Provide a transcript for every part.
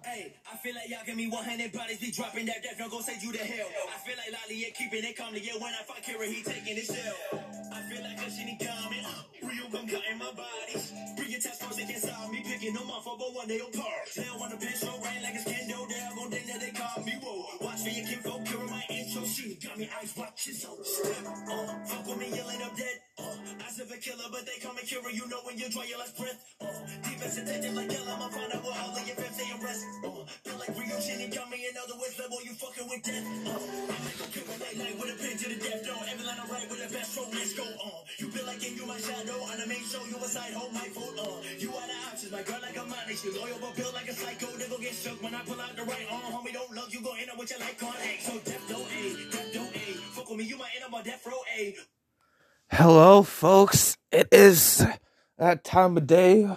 Hey, I feel like y'all give me 100 bodies, be dropping that death, don't go send you to hell. I feel like Lolly, yeah, keeping it calm, yeah, when I fuck Kira, he taking his shell. I feel like a shitty coming, Rio gon' cut in my bodies. Bring your task force against me, picking them off, but one day apart. They don't wanna pinch no rain like it's Kendo, they're gon' think that they call me, whoa. Watch for your kinfolk, Kira, my intro, she got me ice watches, so step, fuck with me, yelling up dead, I serve a killer, but they call me Kira, you know when you draw your last breath, defense attentive like hell, I'ma find out what all of your fans say and rest. Feel like Rio shit, got me in other words, level, you fucking with death. I might go kill a night with a pin to the death, no. Every line I write with a best stroke, let's go on. You feel like you my shadow, on the main show, you a side hoe, my fault, you are the options, my girl like a money, she loyal, but built like a psycho, never get shook when I pull out the right arm, homie, don't love, you go in with your like on, hey. So death don't A, death don't A, fuck with me, you might end up on death row A. Hello, folks. It is that time of day.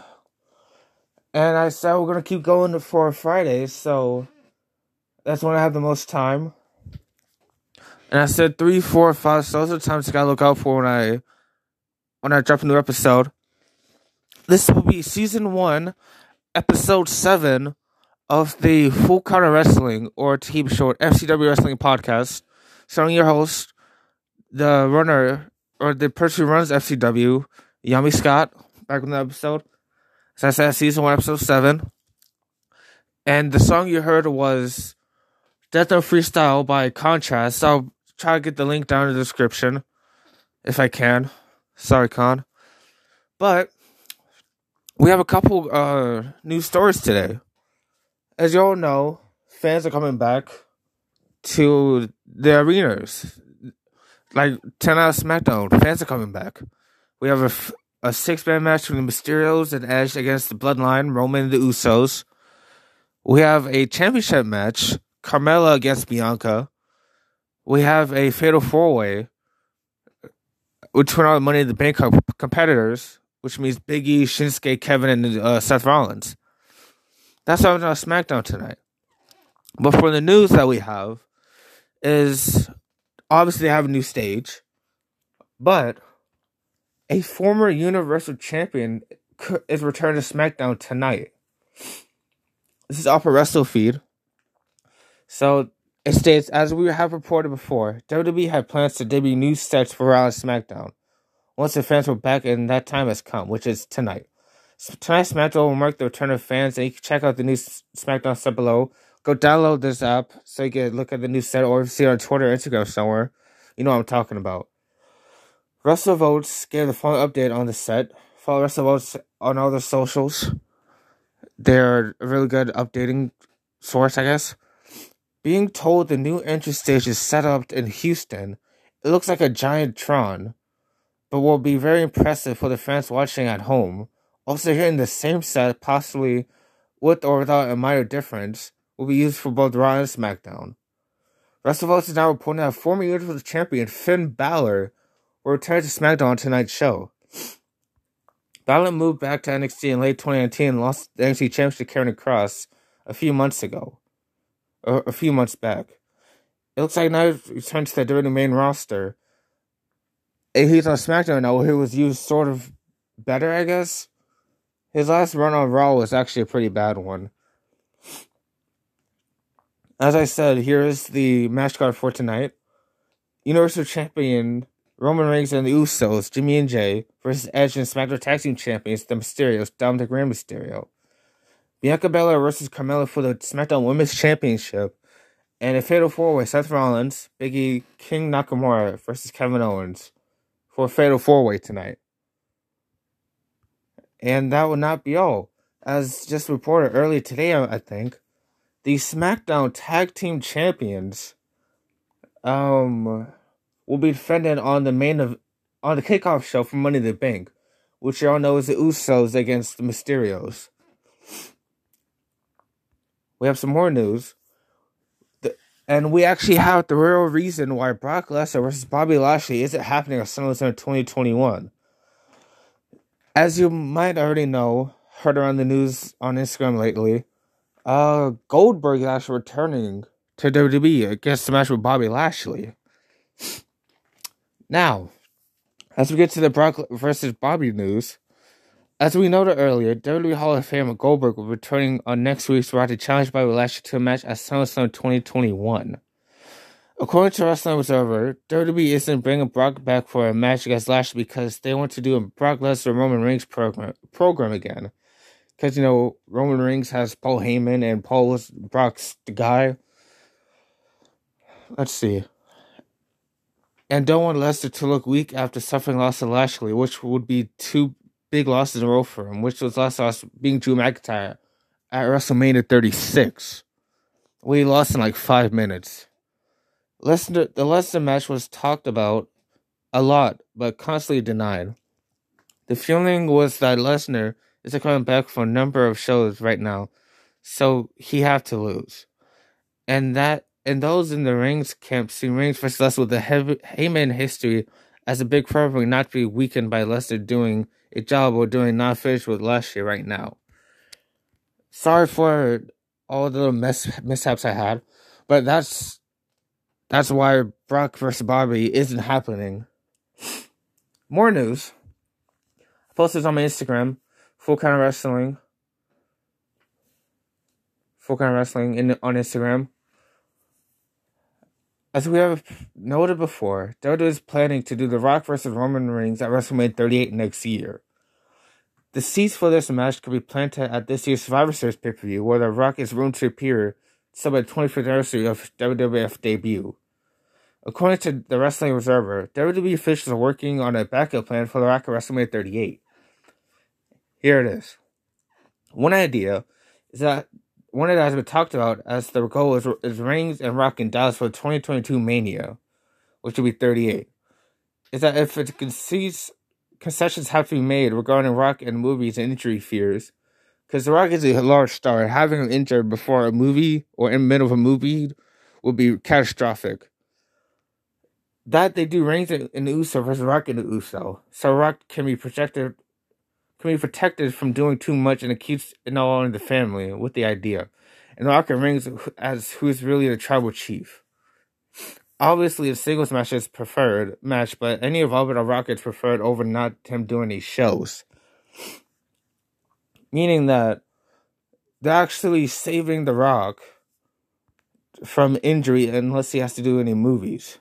And I said we're going to keep going for Fridays, so that's when I have the most time. And I said 3, 4, 5, so those are the times I got to look out for when I drop a new episode. This will be Season 1, Episode 7 of the Full Counter Wrestling, or to keep it short, FCW Wrestling Podcast, starring your host, the runner, or the person who runs FCW, Yummy Scott, back in the episode. So I said Season 1, Episode 7. And the song you heard was Death Note Freestyle by Contrast. I'll try to get the link down in the description, if I can. Sorry, Con. But we have a couple news stories today. As you all know, fans are coming back to the arenas. Like 10 out of SmackDown, fans are coming back. We have a 6-man match between the Mysterios and Edge against the Bloodline, Roman and the Usos. We have a championship match, Carmella against Bianca. We have a fatal 4-way, which went on Money in the Bank competitors, which means Big E, Shinsuke, Kevin, and Seth Rollins. That's why I'm on SmackDown tonight. But for the news that we have is, obviously they have a new stage, but a former Universal Champion is returning to SmackDown tonight. This is off of WrestleFeed. So it states, as we have reported before, WWE had plans to debut new sets for Raw and SmackDown once the fans were back, and that time has come, which is tonight. So tonight's SmackDown will mark the return of fans, and you can check out the new SmackDown set below. Go download this app so you can look at the new set, or see it on Twitter or Instagram somewhere. You know what I'm talking about. WrestleVotes gave the following update on the set. Follow WrestleVotes on all their socials. They're a really good updating source, I guess. Being told the new entrance stage is set up in Houston, it looks like a giant Tron, but will be very impressive for the fans watching at home. Also, hearing the same set, possibly with or without a minor difference, will be used for both Raw and SmackDown. WrestleVotes is now reporting that former Universal Champion Finn Balor will return to SmackDown on tonight's show. Balor moved back to NXT in late 2019 and lost the NXT Championship to Karrion Kross a few months back. It looks like now he's returned to the WWE main roster. And he's on SmackDown now, where he was used sort of better, I guess. His last run on Raw was actually a pretty bad one. As I said, here is the match card for tonight. Universal Champion Roman Reigns and the Usos, Jimmy and Jay, versus Edge and SmackDown Tag Team Champions, the Mysterios, Dominic Rey Mysterio. Bianca Belair versus Carmella for the SmackDown Women's Championship. And a fatal 4-way, Seth Rollins, Big E, King Nakamura versus Kevin Owens for a fatal 4-way tonight. And that would not be all. As just reported earlier today, I think, the SmackDown Tag Team Champions will be defended on the kickoff show for Money in the Bank, which you all know is the Usos against the Mysterios. We have some more news. And we actually have the real reason why Brock Lesnar versus Bobby Lashley isn't happening on SummerSlam 2021. As you might already know, heard around the news on Instagram lately, Goldberg is actually returning to WWE against the match with Bobby Lashley. Now, as we get to the Brock versus Bobby news, As we noted earlier, WWE Hall of Famer Goldberg will be returning on next week's Raw to challenge Bobby Lashley to a match at SummerSlam 2021. According to Wrestling Observer, WWE isn't bringing Brock back for a match against Lashley because they want to do a Brock Lesnar Roman Reigns program again. Because, you know, Roman Reigns has Paul Heyman and Paul was Brock's the guy. Let's see. And don't want Lesnar to look weak after suffering loss to Lashley, which would be 2 big losses in a row for him, which was last loss being Drew McIntyre at WrestleMania 36. We lost in like 5 minutes. The Lesnar match was talked about a lot, but constantly denied. The feeling was that Lesnar isn't coming back for a number of shows right now, so he have to lose. And those in the Reigns camp see Reigns versus Lesnar with the Heyman history as a big problem not to be weakened by Lesnar doing a job or doing not finished with Lashley right now. Sorry for all the little mishaps I had, but that's why Brock versus Bobby isn't happening. More news. I posted on my Instagram, Full Count Wrestling. On Instagram. As we have noted before, WWE is planning to do The Rock versus Roman Reigns at WrestleMania 38 next year. The seats for this match could be planted at this year's Survivor Series pay-per-view, where The Rock is rumored to appear to celebrate the 25th anniversary of WWF debut. According to the Wrestling Observer, WWE officials are working on a backup plan for The Rock at WrestleMania 38. Here it is. One idea that has been talked about as the goal is Reigns and Rock in Dallas for the 2022 Mania, which will be 38. Is that if it concessions have to be made regarding Rock and movies and injury fears, because The Rock is a large star, and having him injured before a movie or in the middle of a movie would be catastrophic. That they do Reigns and Uso versus Rock and Uso, so Rock can be protected from doing too much and it keeps it not only the family with the idea. And Rock and Reigns as who's really the tribal chief. Obviously, a singles match is preferred match, but any involvement of Rock is preferred over not him doing these shows. Meaning that they're actually saving The Rock from injury unless he has to do any movies.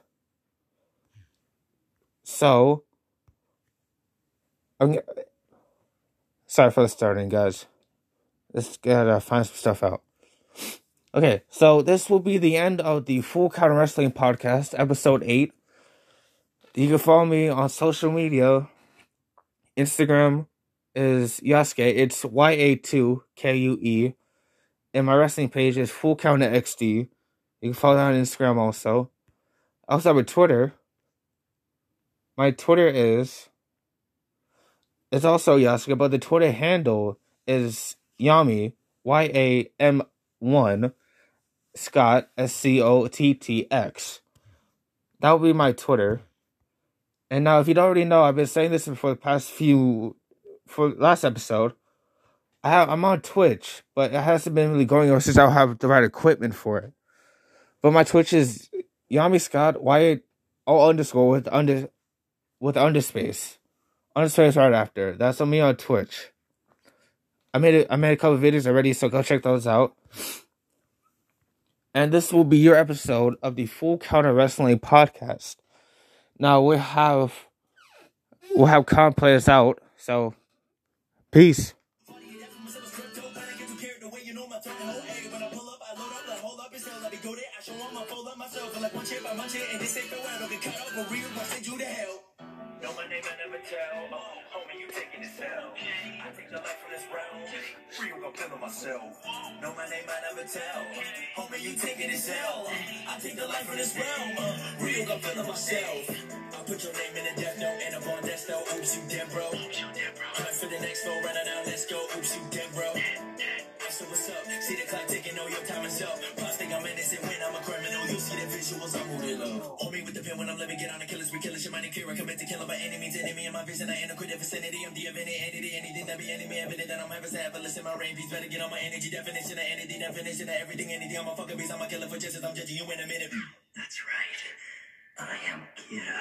So, sorry for the starting, guys. Let's gotta find some stuff out. Okay, so this will be the end of the Full Count Wrestling Podcast, episode 8. You can follow me on social media. Instagram is Yasuke. It's YA2KUE. And my wrestling page is Full Count XD. You can follow that on Instagram also. I also have a Twitter. My Twitter it's also Yasuke, but the Twitter handle is Yami, YAM1, Scott, SCOTTX. That will be my Twitter. And now, if you don't already know, I've been saying this for last episode. I'm on Twitch, but it hasn't been really going on since I don't have the right equipment for it. But my Twitch is Yami Scott, _, with underspace. Underspace right after. That's on me on Twitch. I made a couple videos already, so go check those out. And this will be your episode of the Full Counter Wrestling Podcast. Now we'll have Con play us out. So peace. Know my name, I never tell. Homie, you taking this L. I take the life from this realm. Real gon' kill myself. Know my name, I never tell. Homie, you taking this L. I take the life from this realm. Real gon' kill myself. I put your name in the death note and I'm on death note. Oops, you dead, bro. Time for the next flow, running out, let's go. Oops, you dead, bro. So what's up? See the clock ticking, know your time is up. Pops think I'm innocent when I'm a criminal. You'll see the visuals, I'm who they love. Hold me with the pen when I'm living, get on the killers, we killers, your mind clear. I commit to killing by any means, enemy in my vision. I ain't a critical vicinity. I'm the infinite entity, anything that be enemy evident that I'm ever sad. But listen, my rain piece better get on my energy definition of entity, definition of everything, anything. I'm a fucking beast, I'm a killer for justice. I'm judging you in a minute. That's right. I am Kira.